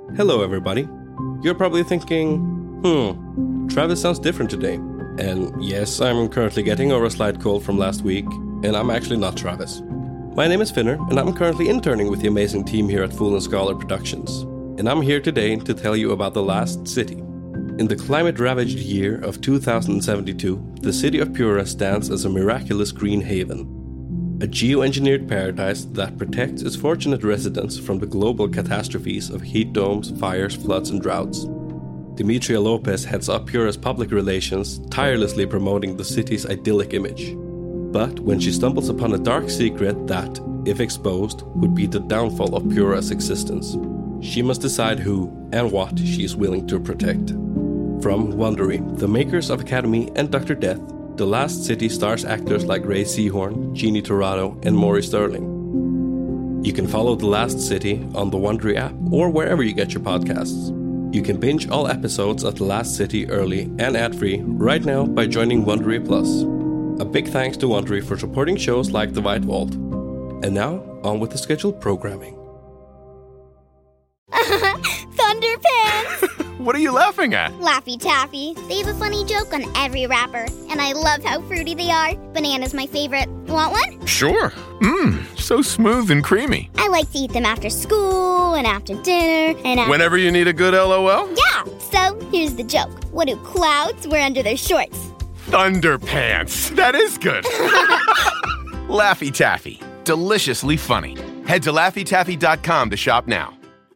Hello everybody. You're probably thinking, Travis sounds different today. And yes, I'm currently getting over a slight cold from last week, and I'm actually not Travis. My name is Finner, and I'm currently interning with the amazing team here at Fool and Scholar Productions. And I'm here today to tell you about The Last City. In the climate-ravaged year of 2072, the city of Pura stands as a miraculous green haven. A geoengineered paradise that protects its fortunate residents from the global catastrophes of heat domes, fires, floods, and droughts. Demetria Lopez heads up Pura's public relations, tirelessly promoting the city's idyllic image. But when she stumbles upon a dark secret that, if exposed, would be the downfall of Pura's existence, she must decide who and what she is willing to protect. From Wondery, the makers of Academy and Dr. Death, The Last City stars actors like Ray Seahorn, Jeannie Torrado, and Maury Sterling. You can follow The Last City on the Wondery app or wherever you get your podcasts. You can binge all episodes of The Last City early and ad-free right now by joining Wondery Plus. A big thanks to Wondery for supporting shows like The White Vault. And now, on with the scheduled programming. Thunderpants! What are you laughing at? Laffy Taffy. They have a funny joke on every wrapper, and I love how fruity they are. Banana's my favorite. Want one? Sure. So smooth and creamy. I like to eat them after school and after dinner and Whenever you need a good LOL? Yeah, so here's the joke. What do clouds wear under their shorts? Thunderpants. That is good. Laffy Taffy. Deliciously funny. Head to LaffyTaffy.com to shop now.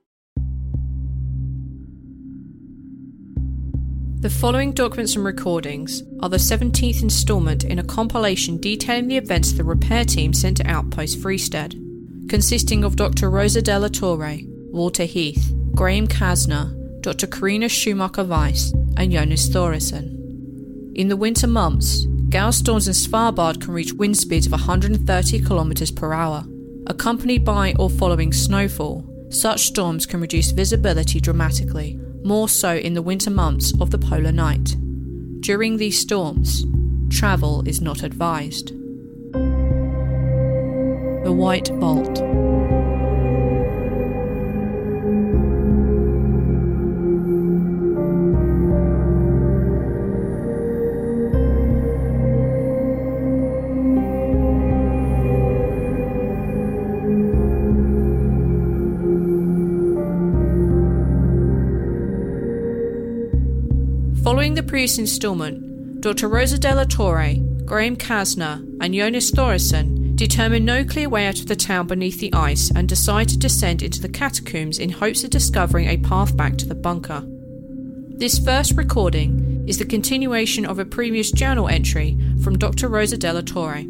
The following documents and recordings are the 17th instalment in a compilation detailing the events of the repair team sent to Outpost Freestead, consisting of Dr. Rosa Della Torre, Walter Heath, Graham Kasner, Dr. Karina Schumacher-Weiss, and Jonas Thoresen. In the winter months, gale storms in Svalbard can reach wind speeds of 130 km per hour. Accompanied by or following snowfall, such storms can reduce visibility dramatically, more so in the winter months of the polar night. During these storms, travel is not advised. The White Vault. Following the previous instalment, Dr. Rosa Della Torre, Graham Kasner, and Jonas Thoresen determine no clear way out of the town beneath the ice and decide to descend into the catacombs in hopes of discovering a path back to the bunker. This first recording is the continuation of a previous journal entry from Dr. Rosa Della Torre.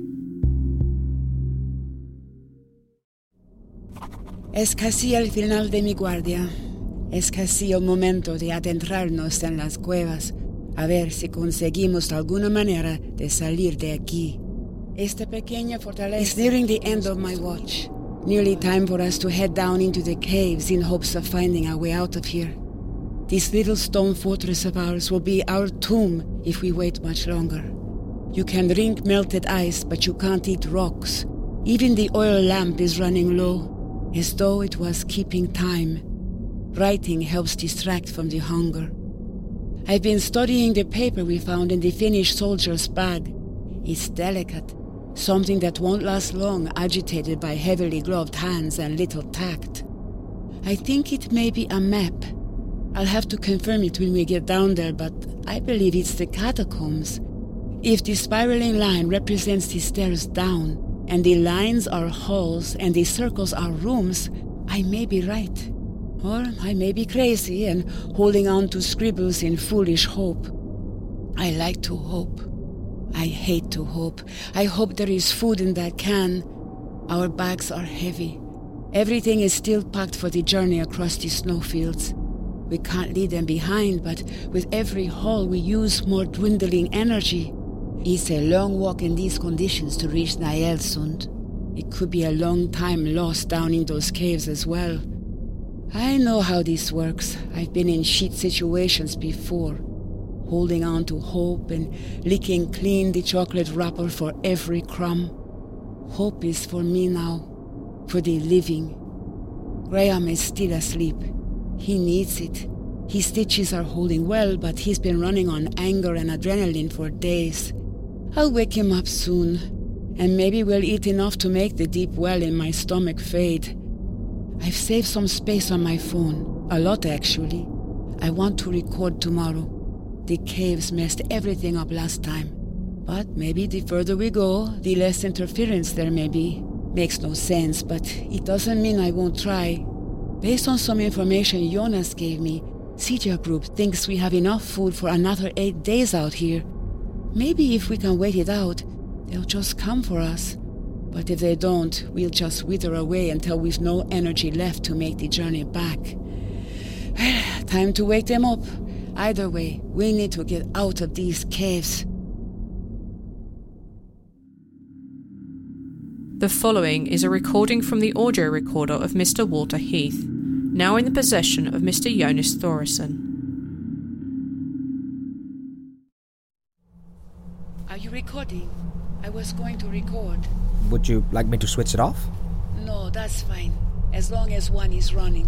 Es casi el final de mi guardia. Es casi el momento de adentrarnos en las cuevas, a ver si conseguimos alguna manera de salir de aquí. Esta pequeña fortaleza is nearing the end of my watch. Nearly time for us to head down into the caves in hopes of finding our way out of here. This little stone fortress of ours will be our tomb if we wait much longer. You can drink melted ice, but you can't eat rocks. Even the oil lamp is running low, as though it was keeping time. Writing helps distract from the hunger. I've been studying the paper we found in the Finnish soldier's bag. It's delicate, something that won't last long, agitated by heavily gloved hands and little tact. I think it may be a map. I'll have to confirm it when we get down there, but I believe it's the catacombs. If the spiraling line represents the stairs down, and the lines are halls and the circles are rooms, I may be right. Or I may be crazy and holding on to scribbles in foolish hope. I like to hope. I hate to hope. I hope there is food in that can. Our bags are heavy. Everything is still packed for the journey across the snowfields. We can't leave them behind, but with every haul we use more dwindling energy. It's a long walk in these conditions to reach Nærøysund. It could be a long time lost down in those caves as well. I know how this works. I've been in shit situations before, holding on to hope and licking clean the chocolate wrapper for every crumb. Hope is for me now, for the living. Graham is still asleep. He needs it. His stitches are holding well, but he's been running on anger and adrenaline for days. I'll wake him up soon, and maybe we'll eat enough to make the deep well in my stomach fade. I've saved some space on my phone. A lot, actually. I want to record tomorrow. The caves messed everything up last time. But maybe the further we go, the less interference there may be. Makes no sense, but it doesn't mean I won't try. Based on some information Jonas gave me, Sitja Group thinks we have enough food for another 8 days out here. Maybe if we can wait it out, they'll just come for us. But if they don't, we'll just wither away until we've no energy left to make the journey back. Time to wake them up. Either way, we need to get out of these caves. The following is a recording from the audio recorder of Mr. Walter Heath, now in the possession of Mr. Jonas Thorisson. Are you recording? I was going to record. Would you like me to switch it off? No, that's fine. As long as one is running.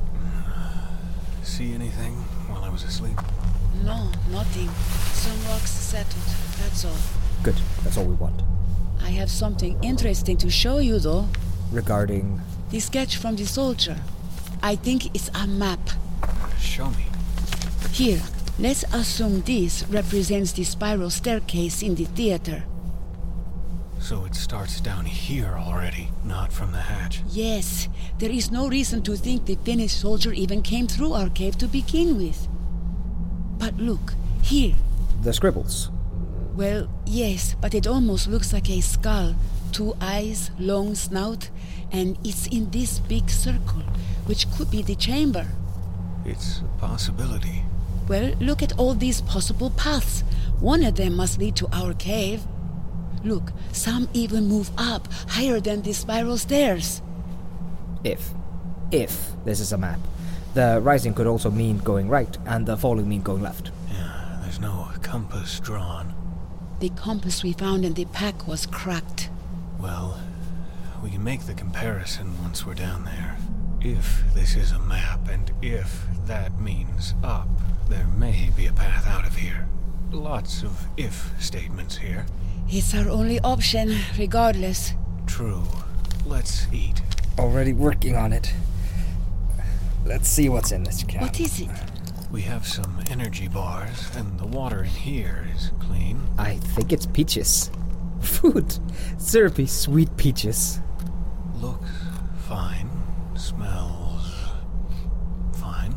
See anything while I was asleep? No, nothing. Some rocks settled, that's all. Good, that's all we want. I have something interesting to show you, though. Regarding... The sketch from the soldier. I think it's a map. Show me. Here, let's assume this represents the spiral staircase in the theater. So it starts down here already, not from the hatch. Yes, there is no reason to think the Finnish soldier even came through our cave to begin with. But look, here. The scribbles. Well, yes, but it almost looks like a skull. 2 eyes, long snout, and it's in this big circle, which could be the chamber. It's a possibility. Well, look at all these possible paths. One of them must lead to our cave. Look, some even move up, higher than the spiral stairs. If this is a map. The rising could also mean going right, and the falling mean going left. Yeah, there's no compass drawn. The compass we found in the pack was cracked. Well, we can make the comparison once we're down there. If this is a map, and if that means up, there may be a path out of here. Lots of if statements here. It's our only option, regardless. True. Let's eat. Already working on it. Let's see what's in this can. What is it? We have some energy bars, and the water in here is clean. I think it's peaches. Food. Syrupy, sweet peaches. Looks fine. Smells fine.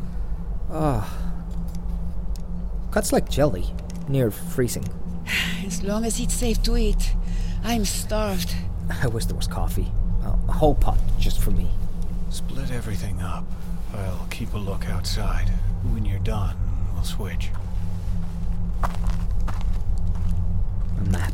Cuts like jelly. Near freezing. As long as it's safe to eat. I'm starved. I wish there was coffee. A whole pot just for me. Split everything up. I'll keep a look outside. When you're done, we'll switch. A map.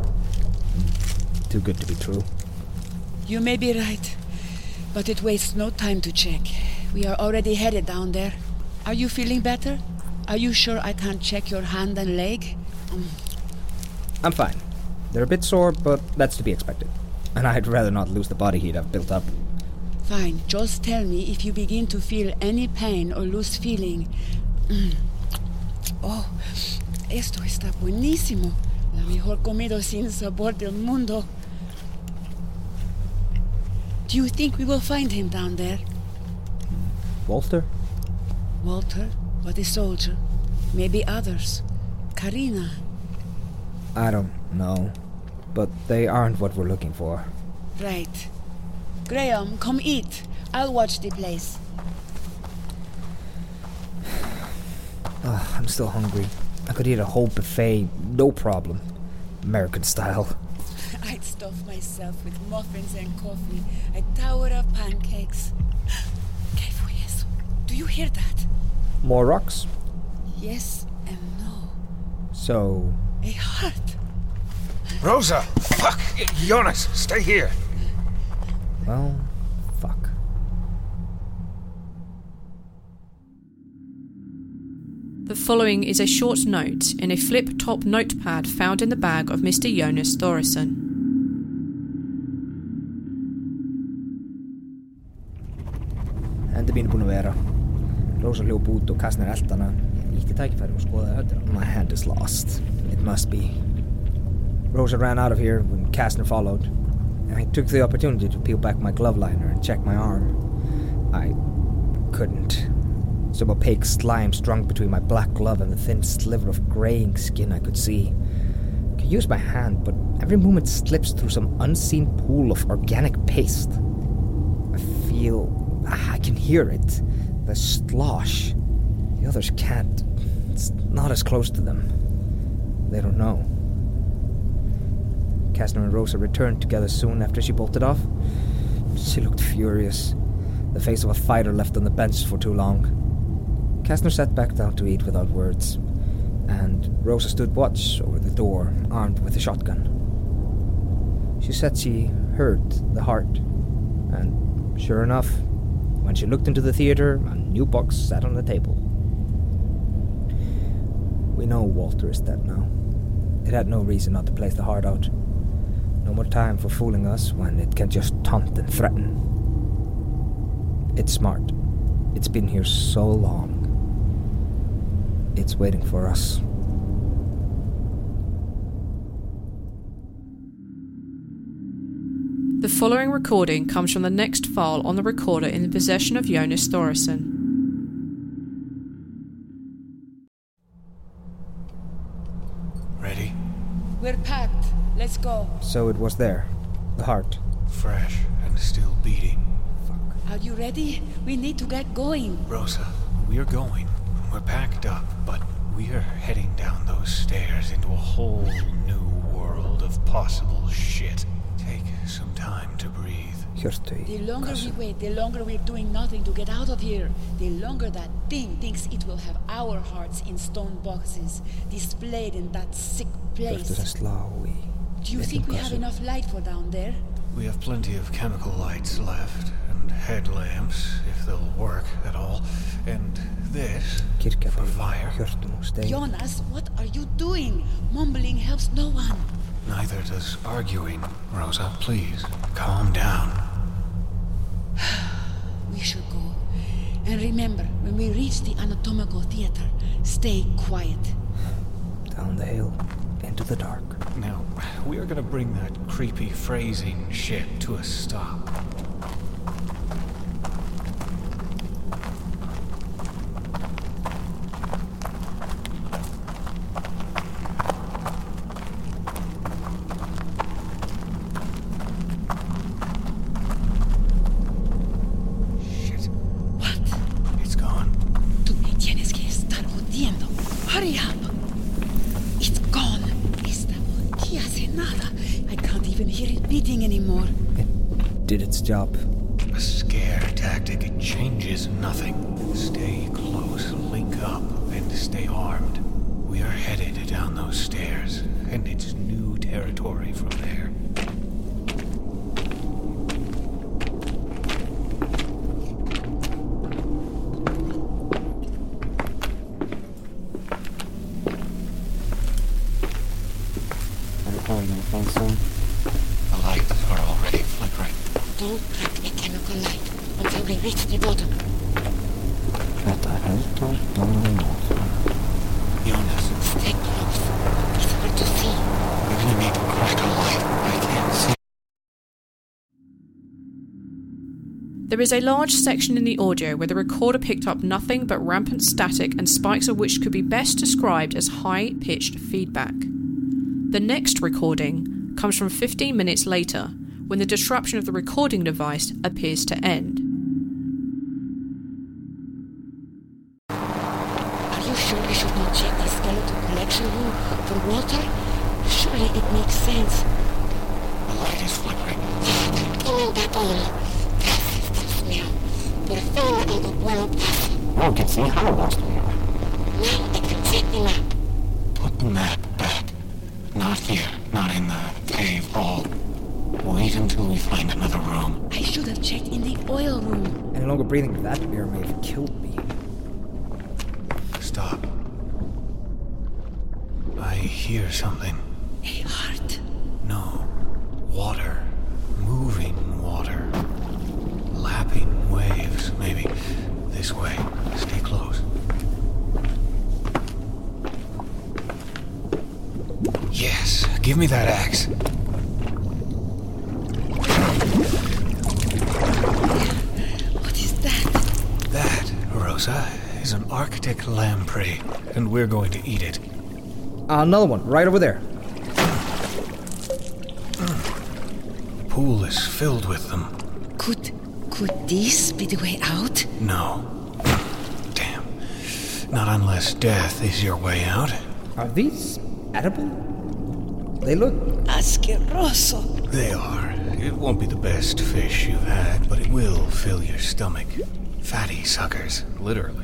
Too good to be true. You may be right, but it wastes no time to check. We are already headed down there. Are you feeling better? Are you sure I can't check your hand and leg? I'm fine. They're a bit sore, but that's to be expected. And I'd rather not lose the body heat I've built up. Fine, just tell me if you begin to feel any pain or lose feeling. Oh, esto está buenísimo. La mejor comida sin sabor del mundo. Do you think we will find him down there? Walter? Walter, or the soldier? Maybe others. Karina. I don't know. But they aren't what we're looking for. Right. Graham, come eat. I'll watch the place. I'm still hungry. I could eat a whole buffet, no problem. American style. I'd stuff myself with muffins and coffee. A tower of pancakes. ¿Qué fue eso? Do you hear that? More rocks? Yes and no. So... A heart. Rosa! Fuck! Jonas, stay here! Well, fuck. The following is a short note in a flip-top notepad found in the bag of Mr. Jonas Thorisson. Antamina Punavera. Rosa hljóp út og Kastner elti hana. Ég nýtti tækifæri og skoðaði höndina. My hand is lost. It must be. Rosa ran out of here when Kastner followed. I took the opportunity to peel back my glove liner and check my arm. I couldn't. Some opaque slime strung between my black glove and the thin sliver of graying skin I could see. I could use my hand, but every movement slips through some unseen pool of organic paste. I can hear it. The slosh. The others can't. It's not as close to them. They don't know. Kastner and Rosa returned together soon after she bolted off. She looked furious. The face of a fighter left on the bench for too long. Kastner sat back down to eat without words, and Rosa stood watch over the door, armed with a shotgun. She said she heard the heart, and sure enough, when she looked into the theater, a new box sat on the table. We know Walter is dead now. It had no reason not to place the heart out. No more time for fooling us when it can just taunt and threaten. It's smart. It's been here so long. It's waiting for us. The following recording comes from the next file on the recorder in the possession of Jonas Thorisson. Ready? We're packed. Let's go. So it was there. The heart. Fresh and still beating. Are you ready? We need to get going. Rosa, we're going. We're packed up, but we're heading down those stairs into a whole new world of possible shit. Take some time to breathe. The longer we wait, the longer we're doing nothing to get out of here. The longer that thing thinks it will have our hearts in stone boxes, displayed in that sick place. Do you think we have enough light for down there? We have plenty of chemical lights left, and headlamps, if they'll work at all. And this, for fire. Jonas, what are you doing? Mumbling helps no one. Neither does arguing. Rosa, please, calm down. We should go. And remember, when we reach the anatomical theater, stay quiet. Down the hill, into the dark. Now, we are gonna bring that creepy phrasing shit to a stop. Hurry up! It's gone. Esta volquilla hace nada. I can't even hear it beating anymore. It did its job. A scare tactic, it changes nothing. Stay close, link up, and stay armed. We are headed down those stairs, and it's new territory from there. The lights are already flickering. Don't touch a chemical light until we reach the bottom. Jonas, stay close. It's hard to see. We need to crack a light. I can't see. There is a large section in the audio where the recorder picked up nothing but rampant static and spikes of which could be best described as high-pitched feedback. The next recording comes from 15 minutes later, when the disruption of the recording device appears to end. Are you sure we should not check the skeleton collection room for Walter? Surely it makes sense. The light is flickering. Tienen tapón. Gases del smell. Por fin it will pass. One can see how lost we are. Now I can check the map. Put the map back. Not here, not in the cave hall. Wait until we find another room. I should have checked in the oil room. Any longer breathing that air may have killed me. Stop. I hear something. A heart. No. Water. Moving water. Lapping waves, maybe. This way. Stay close. Give me that axe. What is that? That, Rosa, is an Arctic lamprey, and we're going to eat it. Another one, right over there. The pool is filled with them. Could this be the way out? No. Damn. Not unless death is your way out. Are these edible? They look... Asqueroso. They are. It won't be the best fish you've had, but it will fill your stomach. Fatty suckers, literally.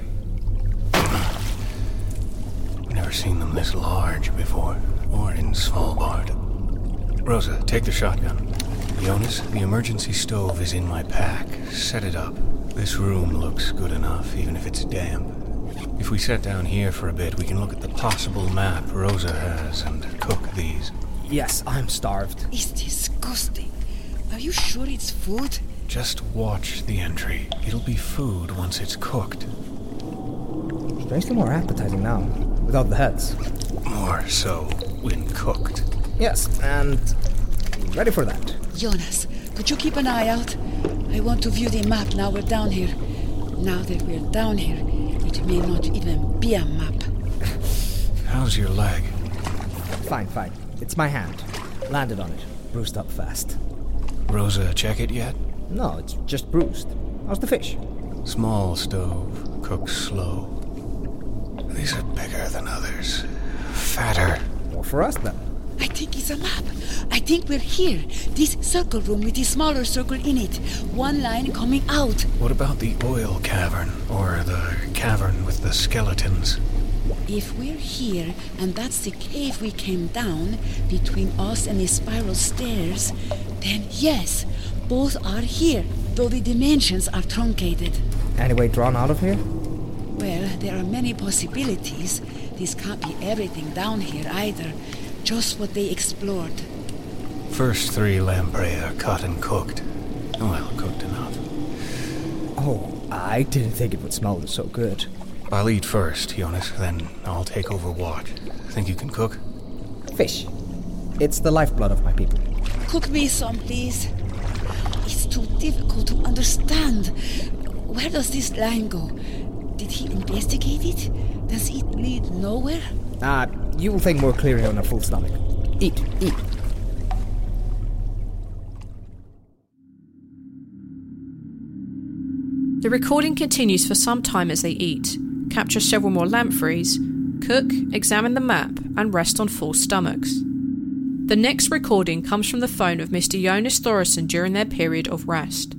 Never seen them this large before, or in Svalbard. Rosa, take the shotgun. Jonas, the emergency stove is in my pack. Set it up. This room looks good enough, even if it's damp. If we sit down here for a bit, we can look at the possible map Rosa has and cook these. Yes, I'm starved. It's disgusting. Are you sure it's food? Just watch the entry. It'll be food once it's cooked. Strangely more appetizing now, without the heads. More so when cooked. Yes, and ready for that. Jonas, could you keep an eye out? I want to view the map now we're down here. Now that we're down here, it may not even be a map. How's your leg? Fine. It's my hand. Landed on it. Bruised up fast. Rosa, check it yet? No, it's just bruised. How's the fish? Small stove, cooks slow. These are bigger than others. Fatter. More for us, then. I think it's a map. I think we're here. This circle room with the smaller circle in it. One line coming out. What about the oil cavern? Or the cavern with the skeletons? If we're here, and that's the cave we came down, between us and the spiral stairs, then yes, both are here, though the dimensions are truncated. Any way drawn out of here? Well, there are many possibilities. This can't be everything down here either. Just what they explored. First 3 lamprey are cut and cooked. Well, cooked enough. Oh, I didn't think it would smell so good. I'll eat first, Jonas, then I'll take over watch. Think you can cook? Fish. It's the lifeblood of my people. Cook me some, please. It's too difficult to understand. Where does this line go? Did he investigate it? Does it lead nowhere? You will think more clearly on a full stomach. Eat. The recording continues for some time as they eat, capture several more lampreys, cook, examine the map, and rest on full stomachs. The next recording comes from the phone of Mr. Jonas Thorisson during their period of rest.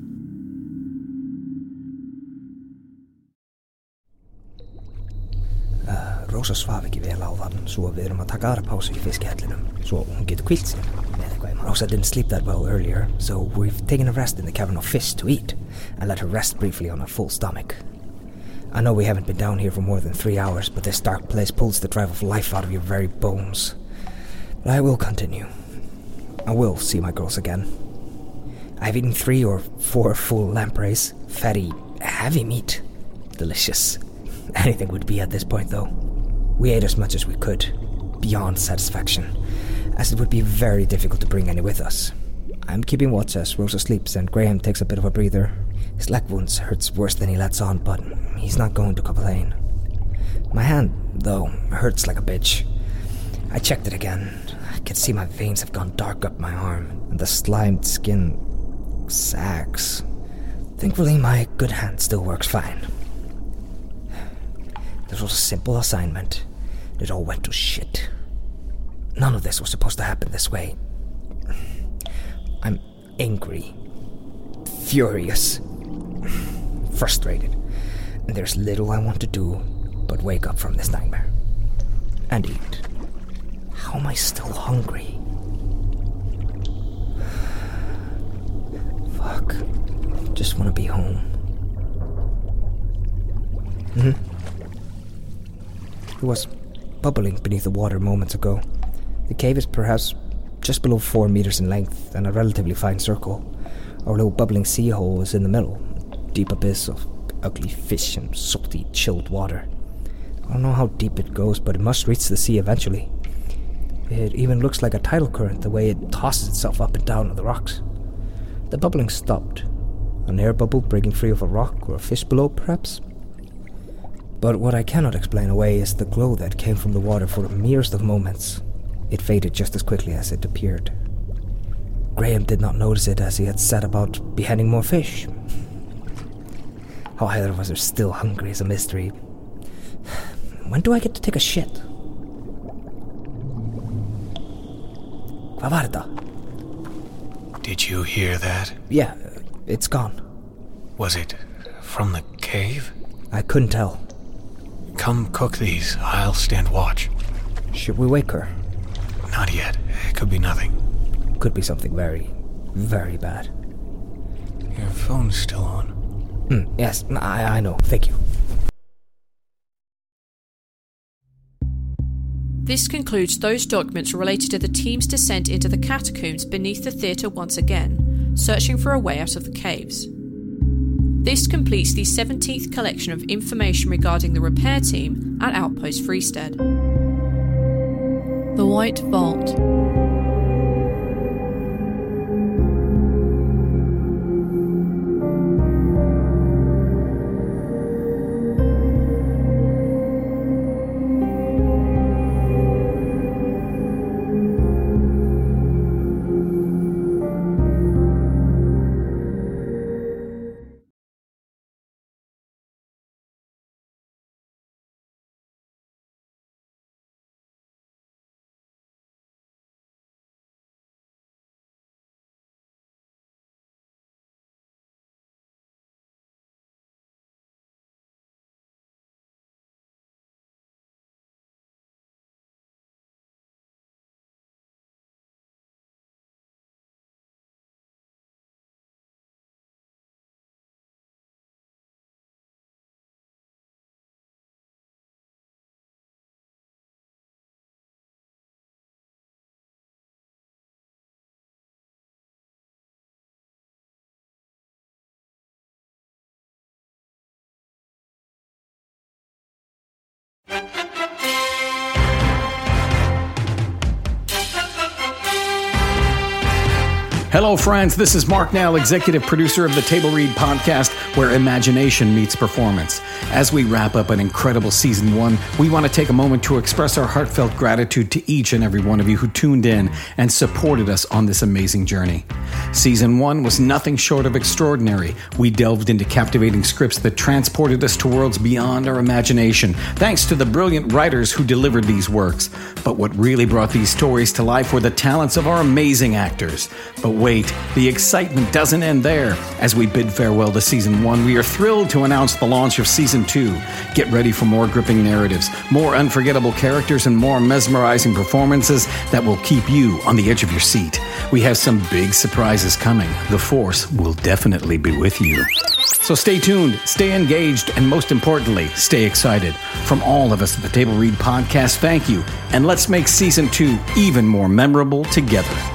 Rosa svaf ekki vel áðan, svo við erum að taka aðra pásu í fiskihellinum, svo hún getur hvílt sig með eitthvað. Rosa didn't sleep that well earlier, so we've taken a rest in the cavern of fish to eat, and let her rest briefly on a full stomach. I know we haven't been down here for more than 3 hours, but this dark place pulls the drive of life out of your very bones. But I will continue. I will see my girls again. I've eaten 3 or 4 full lampreys. Fatty, heavy meat. Delicious. Anything would be at this point, though. We ate as much as we could, beyond satisfaction, as it would be very difficult to bring any with us. I'm keeping watch as Rosa sleeps and Graham takes a bit of a breather. His leg wounds hurts worse than he lets on, but he's not going to complain. My hand, though, hurts like a bitch. I checked it again. I can see my veins have gone dark up my arm, and the slimed skin sags. Thankfully, my good hand still works fine. This was a simple assignment. It all went to shit. None of this was supposed to happen this way. I'm angry, furious, frustrated, and there's little I want to do but wake up from this nightmare and eat. How am I still hungry? Fuck. Just want to be home. It was bubbling beneath the water moments ago. The cave is perhaps just below 4 meters in length and a relatively fine circle. Our little bubbling sea hole is in the middle, a deep abyss of ugly fish and salty, chilled water. I don't know how deep it goes, but it must reach the sea eventually. It even looks like a tidal current the way it tosses itself up and down on the rocks. The bubbling stopped. An air bubble breaking free of a rock or a fish below, perhaps? But what I cannot explain away is the glow that came from the water for the merest of moments. It faded just as quickly as it appeared. Graham did not notice it as he had set about beheading more fish. How either of us are still hungry is a mystery. When do I get to take a shit? Vavarta. Did you hear that? Yeah, it's gone. Was it from the cave? I couldn't tell. Come cook these. I'll stand watch. Should we wake her? Not yet. It could be nothing. Could be something very, very bad. Your phone's still on. Yes, I know. Thank you. This concludes those documents related to the team's descent into the catacombs beneath the theatre once again, searching for a way out of the caves. This completes the 17th collection of information regarding the repair team at Outpost Freestead. The White Vault. Hello, friends. This is Mark Nell, executive producer of the Table Read podcast, where imagination meets performance. As we wrap up an incredible season 1, we want to take a moment to express our heartfelt gratitude to each and every one of you who tuned in and supported us on this amazing journey. Season 1 was nothing short of extraordinary. We delved into captivating scripts that transported us to worlds beyond our imagination, thanks to the brilliant writers who delivered these works. But what really brought these stories to life were the talents of our amazing actors. But wait, the excitement doesn't end there. As we bid farewell to Season 1, we are thrilled to announce the launch of Season 2. Get ready for more gripping narratives, more unforgettable characters, and more mesmerizing performances that will keep you on the edge of your seat. We have some big surprises coming. The Force will definitely be with you. So stay tuned, stay engaged, and most importantly, stay excited. From all of us at the Table Read podcast, thank you, and let's make Season 2 even more memorable together.